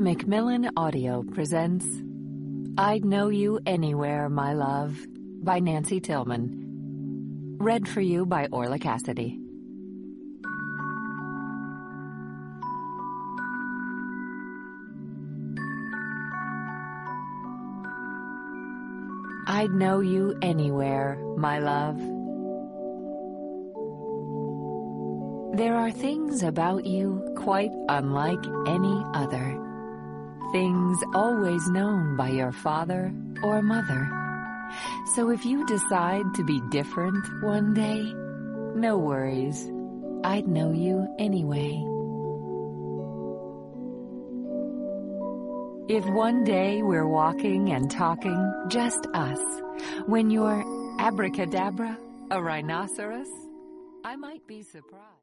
Macmillan Audio presents I'd Know You Anywhere, My Love by Nancy Tillman. Read for you by Orla Cassidy. I'd know you anywhere, my love. There are things about you quite unlike any other. Things always known by your father or mother. So if you decide to be different one day, no worries. I'd know you anyway. If one day we're walking and talking, just us, when you're abracadabra, a rhinoceros, I might be surprised.